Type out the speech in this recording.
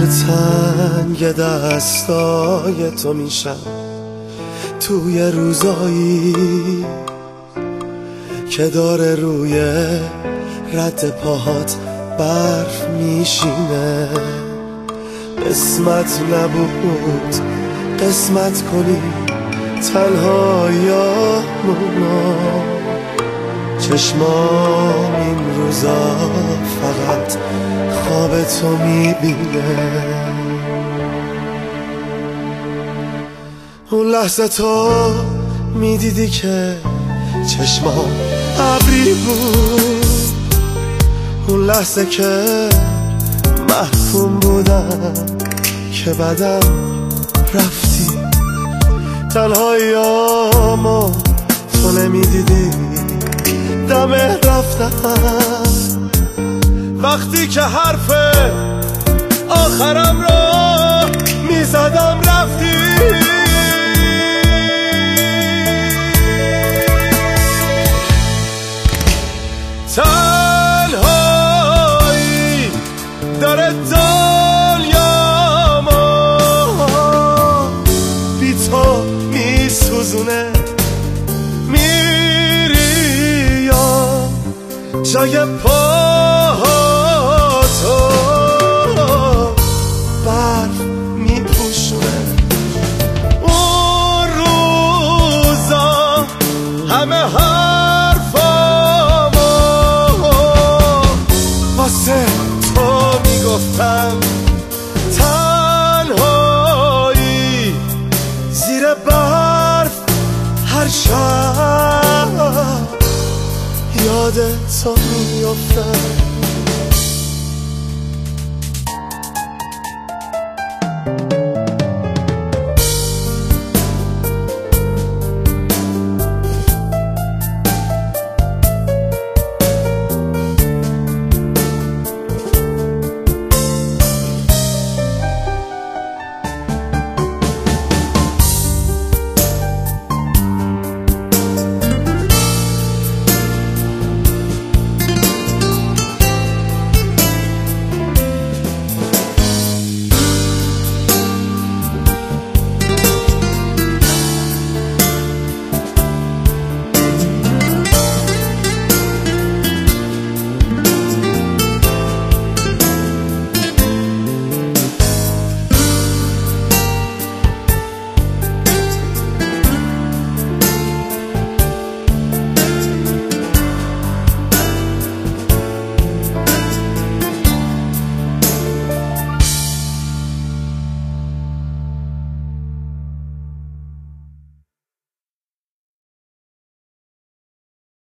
تنگ دستای تو میشم توی روزایی که داره روی رد پاهات برف میشینه. قسمت نبود قسمت کنی تنهاییامونو، چشمام این روزا فقط خواب تو میبینه. اون لحظه تو میدیدی که چشمام ابری بود، اون لحظه که محکوم بودم که بعدم رفتی. تنهاییامو تو نمیدیدی دم رفتم، وقتی که حرف آخرم رو میزدم رفتی. تنهایی داره دنیامو بی تو میسوزونه. میری یا جای پاهاتو برف میپوشونه. اون روزا همه حرفامو واسه تو میگفتم. تنهایی زیر برف هر شب یاد تو میافتم.